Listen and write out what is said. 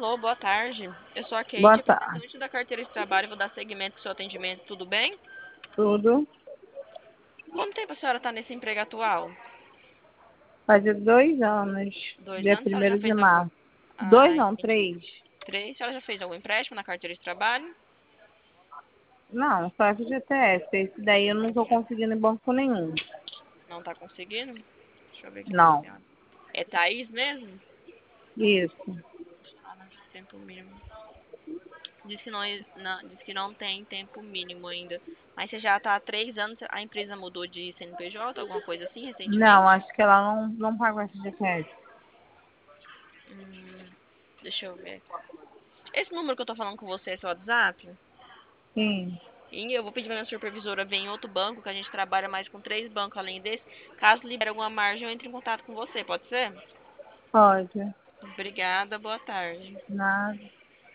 Alô, boa tarde. Eu sou a Boa Kate, tarde. representante da carteira de trabalho. Vou dar seguimento ao seu atendimento. Tudo bem? Tudo. Quanto tempo a senhora está nesse emprego atual? Faz 2 anos, 2 dia anos. A senhora já 1º de fez algum... março. Dois Ah, não, entendi. 3. 3. A senhora já fez algum empréstimo na carteira de trabalho? Não, só FGTS. Esse daí eu não estou conseguindo em banco nenhum. Não está conseguindo? Deixa eu ver aqui com a Não. senhora. É Thaís mesmo? Isso. Ah, não tem tempo mínimo. Diz que não tem tempo mínimo ainda. Mas você já está há 3 anos, a empresa mudou de CNPJ, alguma coisa assim, Não, recentemente? acho que ela não pagou FGTS. Hum, deixa eu ver. Esse número que eu tô falando com você é seu WhatsApp? Sim, E eu vou pedir pra minha supervisora ver em outro banco, que a gente trabalha mais com 3 bancos além desse. Caso libere alguma margem, eu entre em contato com você, pode ser? pode. Obrigada, boa tarde. Nada.